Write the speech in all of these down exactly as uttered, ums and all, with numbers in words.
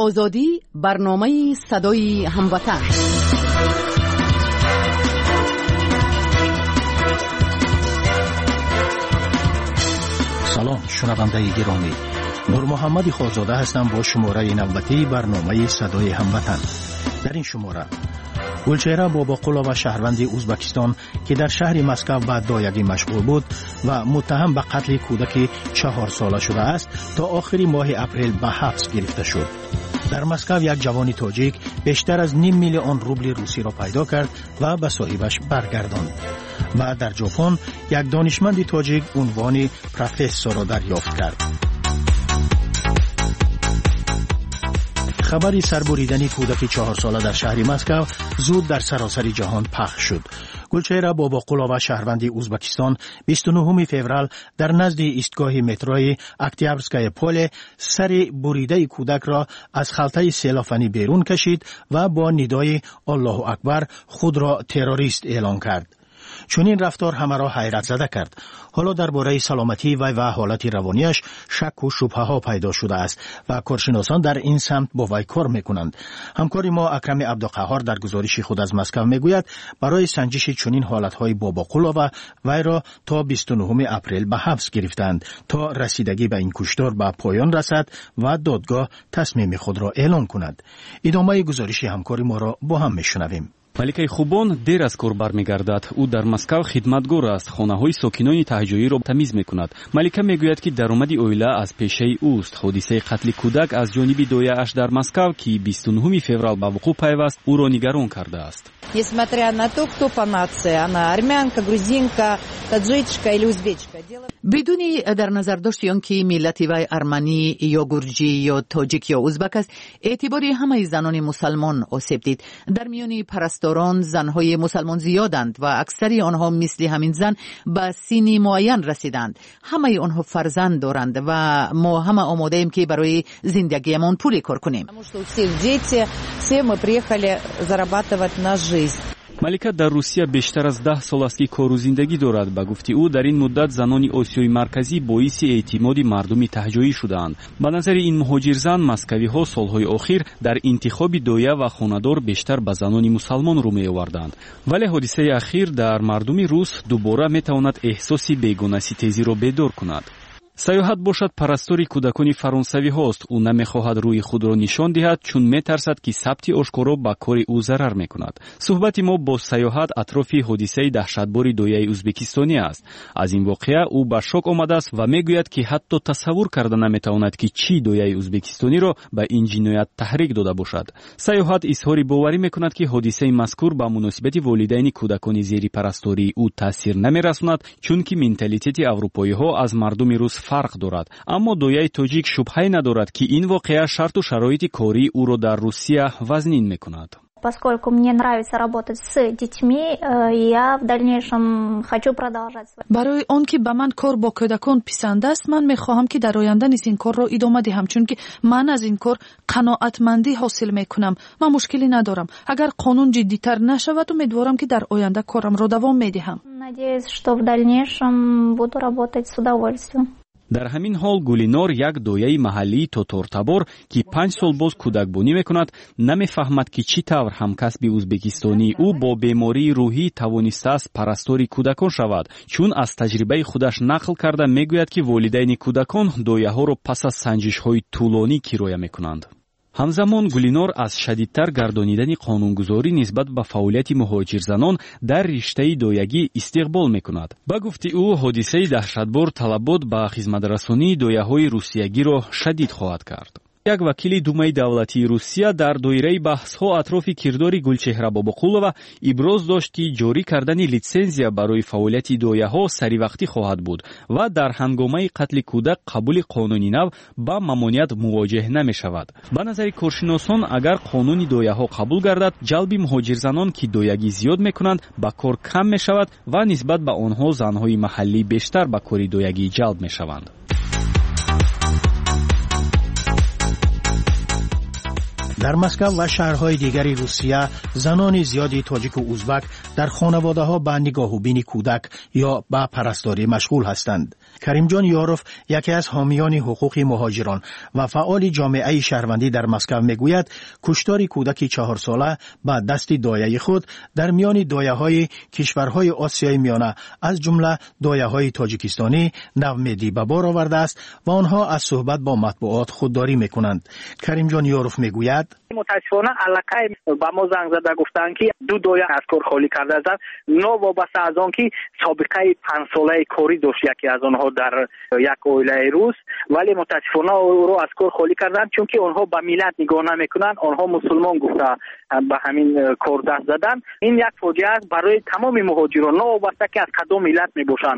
آزادی، برنامه صدای هموطن. سلام شنونده گرامی، نور محمد خورزاده هستم با شماره نوبتی برنامه صدای هموطن. در این شماره گلچهره باباقولا و شهروند ازبکستان که در شهر مسکو به دایگی مشغول بود و متهم به قتل کودک چهار ساله شده است تا آخر ماه اپریل به حبس گرفته شد. در مسکو یک جوان تاجیک بیشتر از نیم میلیون روبل روسی را پیدا کرد و به صاحبش برگرداند. و در ژاپن یک دانشمند تاجیک عنوان پروفسور را دریافت کرد. خبری سربریدن کودک چهار ساله در شهر مسکو زود در سراسر جهان پخش شد. گلچهره باباقولا و شهروند ازبکستان بیست و نهم فوریه در نزد ایستگاه متروی اکتیابرسکای پل سر بریده کودک را از خلطه سیلافنی بیرون کشید و با ندای الله اکبر خود را تروریست اعلان کرد. چون این رفتار همه را حیرت زده کرد. حالا درباره سلامتی وی و حالت روانیش شک و شبهه ها پیدا شده است و کارشناسان در این سمت با وی کار میکنند. همکار ما اکرم عبدالقهار در گزارش خود از مسکو میگوید برای سنجش چنین حالتهای باباقولا و وی را تا بیست و نهم اپریل به حبس گرفتند تا رسیدگی به این کشتار به پایان رسد و دادگاه تصمیم خود را اعلان کند. ادامه گزارش همکار ما را با هم میشنویم. маликаи хубон дер аз кор бармегардад. ӯ дар маскав хидматгор аст. хонаҳои сокинони таҳҷоиро тамиз мекунад. малика мегӯяд ки даромади оила аз пешаи ӯст. ҳодисаи қатли кӯдак аз ҷониби дояаш дар маскав ки бисту нӯҳуми феврал ба вуқӯъ пайваст ӯро нигарон кардааст. Несмотря на то, кто по нации, она армянка, грузинка, таджичка или узбечка. بدونی در نظر داشتی آن که ملت وی ارمنی یا گرجی یا تاجیک یا ازبک است، اعتباری همه زنان مسلمان آسیب دید. در میان پرستاران زنهای مسلمان زیادند و اکثری آنها مثل همین زن به سنی معین رسیدند. همه آنها فرزند دارند و ما همه آماده ایم که برای زندگیمان پولی کار کنیم. малика дар русия бештар аз даҳ сол аст ки кору зиндагӣ дорад. ба гуфти ӯ дар ин муддат занони осиёи марказӣ боиси эътимоди мардуми таҳҷоӣ шудаанд. ба назари ин муҳоҷирзан маскавиҳо солҳои охир дар интихоби доя ва хонадор бештар ба занони мусалмон рӯ меоварданд. вале ҳодисаи ахир дар мардуми рус дубора метавонад эҳсоси бегонаситезиро бедор кунад. саёҳат бошад парастори кӯдакони фаронсавиҳост. ӯ намехоҳад рӯи худро нишон диҳад, чун метарсад ки сабти ошкоро ба кори ӯ зарар мекунад. суҳбати мо бо саёҳат атрофи ҳодисаи таҳшатбори дояи ӯзбекистонӣ аст. аз ин воқеа ӯ ба шок омадааст ва мегӯяд ки ҳатто тасаввур карда наметавонад ки чӣ дояи ӯзбекистониро ба ин ҷиноят таҳрик дода бошад. саёҳат изҳори боварӣ мекунад ки ҳодисаи мазкур ба муносибати волидайни кӯдакони зери парастории ӯ таъсир намерасонад, чунки менталитети аврупоиҳо аз мардуми рус фарқ дорад. аммо дояи тоҷик шубҳае надорад ки ин воқеа шарту шароити кории ӯро дар Русия вазнин мекунад. Поскольку мне нравится работать с детьми, я в дальнейшем хочу продолжать. برای آن که به من کار با کودکان پسند است، من میخواهم که در آینده نیز این کار را ادامه دهم، چون که من از این کار قناعتمندی حاصل میکنم. من مشکلی ندارم. اگر قانون جدی‌تر نشود، امیدوارم که در آینده کارم را دوام میدهم. Надеюсь, что в дальнейшем буду работать с удовольствием. дар ҳамин ҳол гулинор як дояи маҳаллии тотортабор ки панҷ сол боз кӯдакбонӣ мекунад намефаҳмад ки чӣ тавр ҳамкасби ӯзбекистонии ӯ бо бемории рӯҳӣ тавонистааст парастори кӯдакон шавад, чун аз таҷрибаи худаш нақл карда мегӯяд ки волидайни кӯдакон дояҳоро пас аз санҷишҳои тӯлонӣ кироя мекунанд. ҳамзамон гулинор аз шадидтар гардонидани қонунгузорӣ нисбат ба фаъолияти муҳоҷирзанон дар риштаи доягӣ истиқбол мекунад. ба гуфти ӯ ҳодисаи таҳшатбор талабот ба хизматрасонии дояҳои русиягиро шадид хоҳад кард. як вакили думаи давлатии Русия дар доираи баҳсҳо атрофи кирдори Гулчеҳра Бобоқулова иброз дошт ки ҷорӣ кардани литсензия барои фаъолияти дояҳо саривақтӣ хоҳад буд ва дар ҳангомаи қатли кӯдак қабули қонуни нав ба мамоният мувоҷеҳ намешавад. ба назари коршиносон агар қонуни дояҳо қабул гардад, ҷалби муҳоҷирзанон ки доягӣ зиёд мекунанд ба кор кам мешавад ва нисбат ба онҳо занҳои маҳаллӣ бештар ба кори доягӣ ҷалб мешаванд. در مسکو و شهرهای دیگری روسیه زنان زیادی تاجیک و ازبک در خانواده‌ها به نگاهوبین کودک یا به پرستاری مشغول هستند. کریم جان یاروف یکی از حامیان حقوق مهاجران و فعال جامعه شهروندی در مسکو میگوید کشتار کودک چهار ساله با دست دایه خود در میان دایه‌های کشورهای آسیای میانه از جمله دایه‌های تاجیکستانی نومیدی به بار آورده است و آنها از صحبت با مطبوعات خودداری میکنند. کریم جان یاروف میگوید متاسفانه علاقه با ما زنگ زده گفتند که دو دایه از کار خالی کرده است. نو وابسته از آن که سابقه پنج ساله کاری داشت یکی از آنها در یک اویله روس، ولی متاسفانه او رو از کار خالی کردند چون که آنها به ملت نگاه نمیکنند، آنها مسلمان گفته به همین کار دست زدن. این یک فاجعه است برای تمام مهاجران، نو وابسته که از کدام ملت میباشند.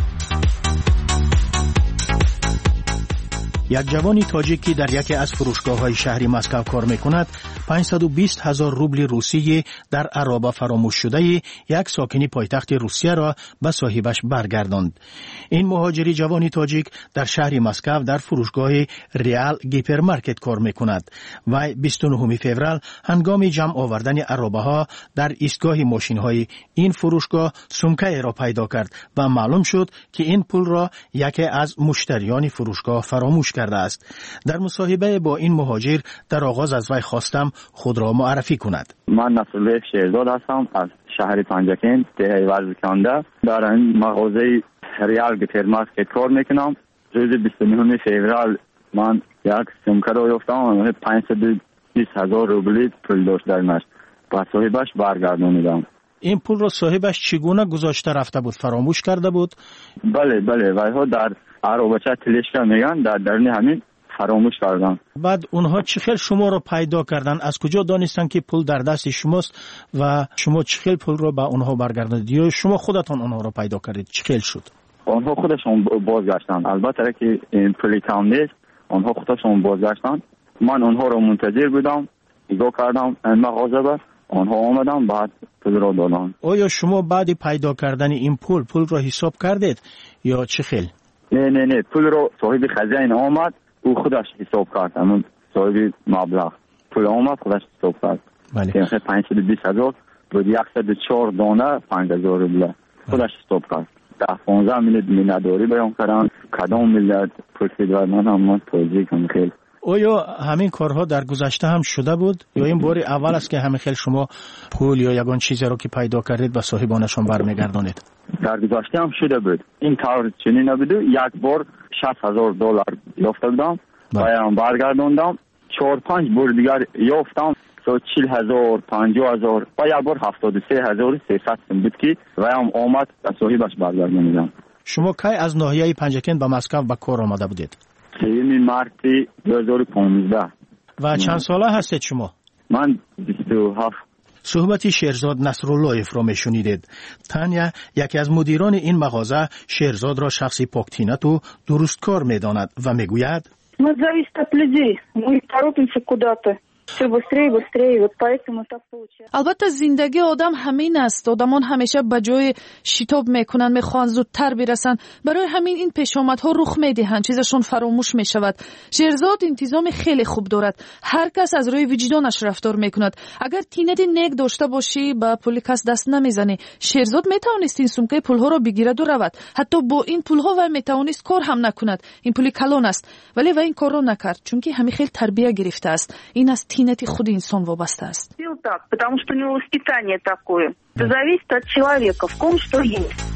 یک جوان تاجیکی در یکی از فروشگاه‌های شهری مسکو کار می‌کند، پانصد و بیست هزار روبل روسی در عرابه فراموش شده یک ساکنی پایتخت روسیه را به صاحبش برگرداند. این مهاجری جوانی تاجیک در شهر مسکو در فروشگاه ریال گیپرمارکت کار می‌کند و بیست و نهم فوریه هنگام جمع آوردن عرابه‌ها در ایستگاه ماشین‌های این فروشگاه سومکه را پیدا کرد و معلوم شد که این پول را یکی از مشتریان فروشگاه فراموش کرده است. در مصاحبه با این مهاجر در آغاز از وی خواستم خود را معرفی کند. من نصرالله شیرزاد هستم از شهر پنجکین دهه ورزکنده. در این مغازه ریال گیپرمارکت کار میکنم. روز بیست و نهم فوریه من یک سومکه را یافتم، پانصد و بیست هزار روبل پول داشت درش. با صاحبش برگردانیدم. این پول را صاحبش چگونه گذاشته رفته بود؟ فراموش کرده بود؟ بله بله، ویها در عربچه تلشکا میگن در درنی همین فراموش کردن. بعد اونها چه خیلی شما را پیدا کردن؟ از کجا دانستن که پول در دست شماست و شما چه خیلی پول را به اونها برگرداندید یا شما خودتان اونها را پیدا کردید؟ چه خیلی شد؟ آنها خودشون بازگشتن. البته که این پولی کم نیست، آنها خودشون بازگشتن. من اونها را منتظر بودم، نگاه کردم این مغازه با آنها آمدن، بعد پول را دادن. آیا شما بعد پیدا کردن این پول پول را حساب کردید یا چه خیلی؟ نه نه نه، پول رو صاحب خزانه آمد، او خودش حساب کرد. همون صاحب مبلغ پول آمد خودش حساب کرد. بله. که پانصد و بیست هزار بود، صد و چهار دانه پنج هزار روبل خودش حساب کرد. ده پانزده میلیارد مینداری بیان کردن. کدام میلیارد پول داد من هم من توضیح کنم. خیلی آیا همین کارها در گذشته هم شده بود یا این بار اول است که همین خیلی شما پول یا یگان چیزی رو که پیدا کردید به صاحبانشان برمیگردانید؟ در گذشته هم شده بود. این کار چنین نبود. یک بار شصت هزار دلار یافته بودم، باید برگرداندم. چهار پنج بار دیگر یافتم، سو چهل هزار، پنجاه هزار و یک بار هفتاد و سه هزار سیصد بود که ویم آمد به صاحبش برگرداندم. شما کی از ناحیه پنجکین به مسکو به کار آمده بودید؟ سوم مارس دو هزار و پانزده. و چند ساله هستید شما؟ من بیست و هفت. صحبتی شیرزاد نصرالله را میشنیدید. تانیا یکی از مدیران این مغازه شیرزاد را شخصی پاکتینت و درستکار میداند و میگوید ما зависит от людей. Мы торопимся куда-то. все быстрее быстрее, вот поэтому так получается. البته زندگی آدم همین است. آدمان همیشه به جای شتاب میکنن، میخوان زودتر برسن. برای همین این پیشامدها رخ میدهند، چیزشون فراموش میشود. شیرزاد انتظام خیلی خوب دارد. هر کس از روی وجدانش رفتار میکند. اگر تینت نیک داشته باشی با پول کس دست نمیزنی. شیرزاد میتوانست این سومکه پولها را بگیرد و رود. حتی با این پولها و میتوانست کار هم نکند. این پول کلان است. ولی و این کار را نکرد چون که همین خیلی تربیت گرفته است. این از تینت خود انسان وابسته است. Так, потому что у него воспитание такое. Это зависит от человека, в ком что есть.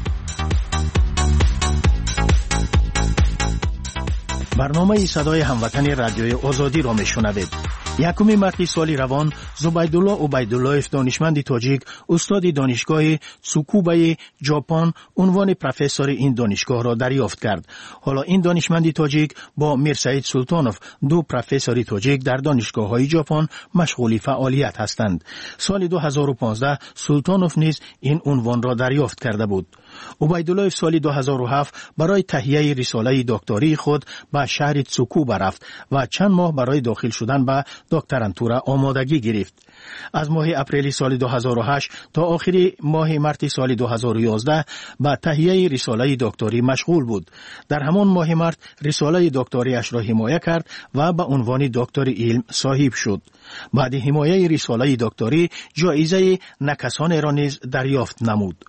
برنامه صدای هموطن رادیوی آزادی را میشنوید. یکم مارس سال روان زبیدالله عبیداللهف دانشمند تاجیک استاد دانشگاه تسوکوبای ژاپن عنوان پروفسور این دانشگاه را دریافت کرد. حالا این دانشمند تاجیک با میرسعید سلطانوف دو پروفسور تاجیک در دانشگاه‌های ژاپن مشغول فعالیت هستند. سال دو هزار و پانزده سلطانوف نیز این عنوان را دریافت کرده بود. عبیدالله سال دو هزار و هفت برای تهیه رساله دکتری خود به شهر تسوکوبا رفت و چند ماه برای داخل شدن به دکترانتور آمادگی گرفت. از ماه اپریل سال دو هزار و هشت تا آخر ماه مارس سال دو هزار و یازده به تهیه رساله دکتری مشغول بود. در همان ماه مارس رساله دکتری اش را حمایت کرد و به عنوان دکتر علم صاحب شد. بعد حمایت رساله دکتری جایزه نکسان را نیز دریافت نمود.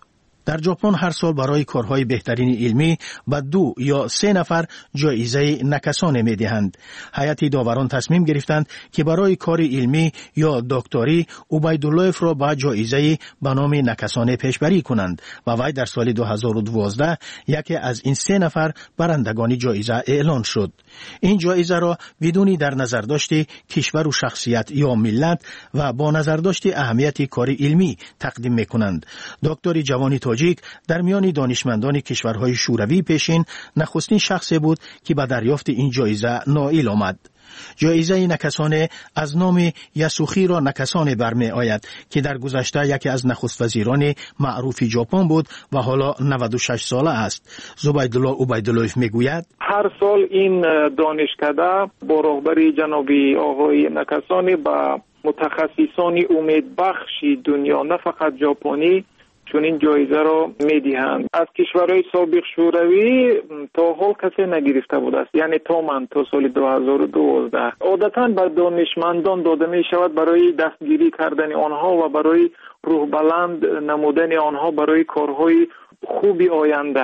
در ژاپن هر سال برای کارهای بهترین علمی به دو یا سه نفر جایزه نکسانه می‌دهند. هیئت داوران تصمیم گرفتند که برای کار علمی یا دکتری عبیدالله‌اف را با جایزه به نام نکسانه پیشبری کنند و وی در سال دو هزار و دوازده یکی از این سه نفر برندگان جایزه اعلان شد. این جایزه را بدون در نظر داشته کشور و شخصیت یا ملت و با نظر داشته اهمیت کار علمی تقدیم می‌کنند. دکتر جوانی تاجیک در میان دانشمندان کشورهای شوروی پیشین نخستین شخصی بود که به دریافت این جایزه نائل آمد. جایزه نکسانه از نام یاسوخی را نکسانه برمی آید که در گذشته یکی از نخست وزیران معروف ژاپن بود و حالا نود و شش ساله است. زبیدالله عبیدالله‌اف میگوید هر سال این دانشکده با رهبری جنابی آقای نکسانه با متخصصان امیدبخش دنیا نه فقط ژاپنی چون این جایزه را میدهند. از کشورهای سابق شوروی تا حال کسی نگرفته بود است، یعنی تا من تا سال دو هزار و دوازده. عادتاً به دانشمندان داده می شود برای دستگیری کردن آنها و برای روح بلند نمودن آنها برای کارهای خوبی آینده.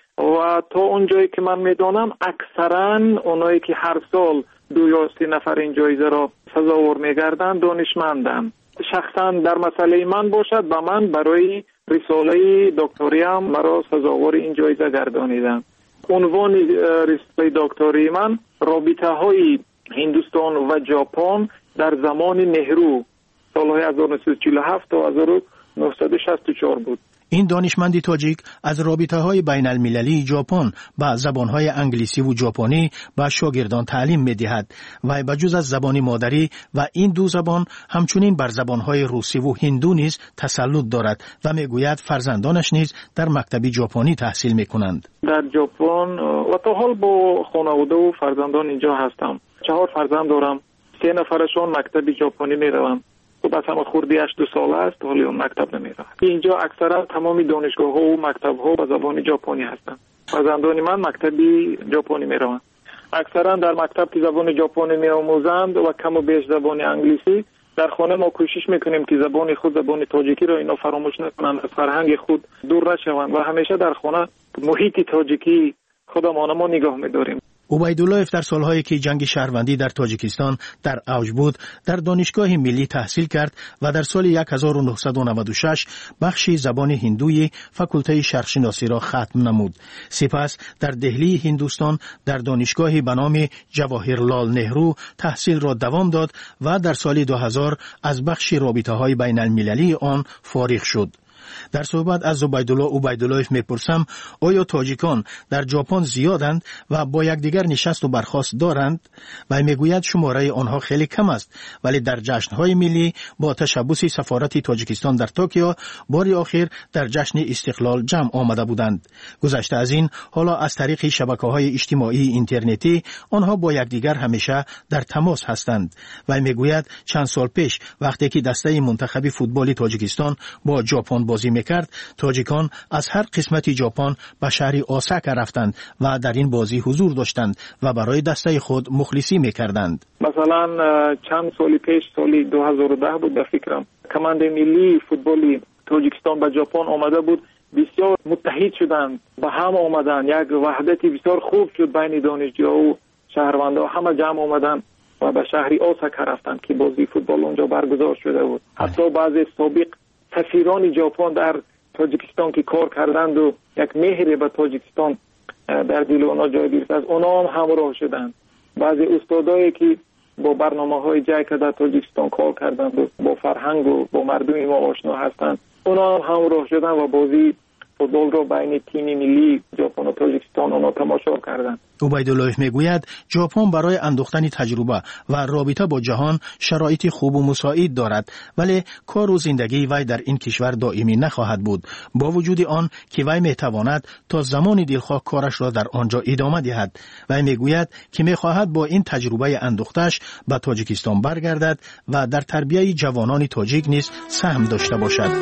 و تا اونجایی که من میدانم اکثرا اونایی که هر سال دو یا سه نفر این جایزه را سزاوار میگردند دانشمندند. شخصا در مسئله من باشد به من برای رساله دکتری هم مرا سزاوار این جایزه گردانیدند. عنوان رساله دکتری من رابطه های هندوستان و ژاپن در زمان نهرو سالهای هزار و نهصد و چهل و هفت تا هزار و نهصد و شصت و چهار بود. این دانشمند تاجیک از رابطه‌های بین المللی ژاپن با زبان‌های انگلیسی و ژاپنی به شاگردان تعلیم می‌دهد و بجز از زبان مادری و این دو زبان همچنین بر زبان‌های روسی و هندو نیز تسلط دارد و می‌گوید فرزندانش نیز در مکتب ژاپنی تحصیل می‌کنند. در ژاپن و تا حال با خانواده و فرزندان اینجا هستم. چهار فرزند دارم. سه نفرشون مکتب ژاپنی می‌روند. و بس هم خوردی هشت دو ساله است ولی اون مکتب نمیره. اینجا اکثرا تمامی دانشگاه ها و مکتب ها به زبان ژاپنی هستند. فرزندان من مکتبی ژاپنی میروند. اکثرا در مکتب که زبان ژاپنی میآموزند و کم و بیش زبان انگلیسی. در خانه ما کوشش میکنیم که زبان خود زبان تاجیکی را اینا فراموش نکنند، از فرهنگ خود دور نشوند و همیشه در خانه محیط تاجیکی خودمان ما نگاه میداریم. عبیدالله‌اف در سالهایی که جنگ شهروندی در تاجیکستان در اوج بود در دانشگاه ملی تحصیل کرد و در سال هزار و نهصد و نود و شش بخش زبان هندوی فاکولته شرقشناسی را ختم نمود. سپس در دهلی هندوستان در دانشگاهی به نام جواهرلال نهرو تحصیل را دوام داد و در سال دو هزار از بخش رابطه‌های بین المللی آن فارغ شد. در صحبت از زبیدالله عبیدالله‌اف میپرسم آیا تاجیکان در ژاپن زیادند و با یکدیگر نشست و برخاست دارند؟ و میگوید شماره آنها خیلی کم است ولی در جشن‌های ملی با تشبث سفارت تاجیکستان در توکیو بار آخر در جشن استقلال جمع آمده بودند. گذشته از این حالا از طریق شبکه‌های اجتماعی اینترنتی آنها با یکدیگر همیشه در تماس هستند. و میگوید چند سال پیش وقتی که دسته منتخب فوتبال تاجیکستان با ژاپن بازی میکرد تاجیکان از هر قسمت ژاپن به شهر اوساکا رفتند و در این بازی حضور داشتند و برای دسته خود مخلصی میکردند. مثلا چند سالی پیش سالی دو هزار و ده بود در فکرم کمانده ملی فوتبالی تاجیکستان به ژاپن آمده بود. بسیار متحد شدند و هم آمدند. یک وحدتی بسیار خوب شد بین دانشجوها و شهروندان. همه جمع آمدند و به شهر اوساکا رفتند که بازی فوتبال اونجا برگزار شده بود. حتی بعضی سابق سفیران ژاپن در تاجیکستان که کار کردند و یک مهر به تاجیکستان در دل اونا جای گرفت از اونا هم همراه شدند. بعضی استادایی که با برنامه‌های جای که در تاجیکستان کار کردند و با فرهنگ و با مردم ما آشنا هستند اونا هم همراه شدند و بازی فوتبال را بین تیم ملی ژاپن و تاجیکستان اونا تماشا کردند. عبیدالله‌اف میگوید ژاپن برای اندوختن تجربه و رابطه با جهان شرایط خوب و مساعد دارد ولی کار و زندگی وی در این کشور دائمی نخواهد بود. با وجود آن که وی میتواند تا زمان دلخواه کارش را در آنجا ادامه دهد. وی میگوید که میخواهد با این تجربه اندوختش به تاجیکستان برگردد و در تربیت جوانان تاجیک نیز سهم داشته باشد.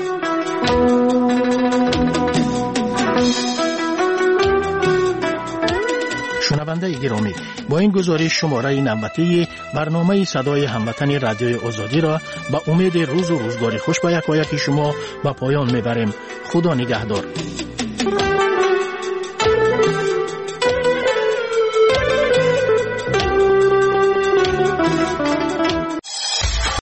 شنوندگان شنونده گرامی، با این گزارش شماره نوبتی برنامه صدای هموطن رادیوی آزادی را با امید روز و روزگاری خوش به یکایک شما به پایان میبریم. خدا نگهدار.